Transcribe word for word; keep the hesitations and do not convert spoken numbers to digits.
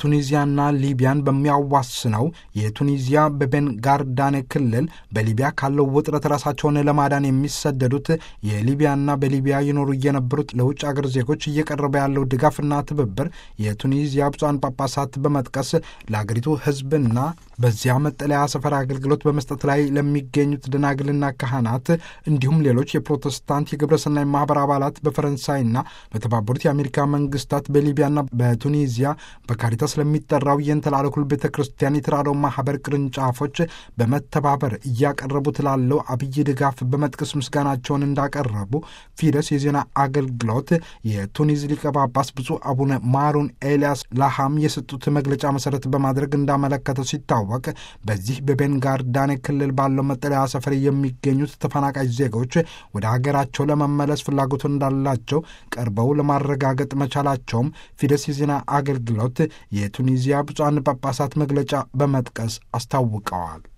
ቱኒዚያና ሊቢያን በሚያዋስነው የቱኒዚያ በቤንጋርዳኔ ክልል በሊቢያ ካለው ውጥረት ራሳቸውን ለማዳን የሚሰደዱት የሊቢያና በሊቢያ ይኖሩ የነበሩት ለውጭ አገር ዜጎች እየቀረበ ያለው ድጋፍና ትብብር የቱኒዚያ ብፁዓን ጳጳሳት በመጥቀስ ለአገሪቱ ሕዝብና በዚያ መጠለያ ሰፈር አገልግሎት በመስጠት ላይ ለሚገኙት ደናግልና ካህናት እንዲሁም ሌሎች የፕሮቴስታንት የግብረሰናይ ማህበር አባላት በፈረንሳይና በተባበሩት የአሜሪካ መንግስታት በሊቢያና በቱኒዚያ በካሪታስ ለሚጠራው የእንተላለኩል ቤተ ክርስቲያን የተራድኦ ማህበር ቅርንጫፎች በመተባበር እያቀረቡት ላለው አብይ ድጋፍ በመጥቀስ ምስጋናቸውን እንዳቀረቡ ፊደስ የዜና አገልግሎት የቱኒዝ ሊቀ ጳጳስ ብፁዕ አቡነ ማሩን ኤልያስ ላሃም የሰጡት መግለጫ መሰረት በማድረግ እንዳመለከተው ሲታወቅ በዚህ በቤንጋርዳኔ ክልል ባለው መጠለያ ሰፈር የሚገኙት ተፈናቃይ ዜጎች ወደ ሀገራቸው ለመመለስ ፍላጎት እንዳላቸው ቀርበው ለማረጋገጥ መቻላቸውም ፊደስ የዜና አገልግሎት የቱኒዚያ ብፁዓን ጳጳሳት መግለጫ በመጥቀስ አስታውቀዋል።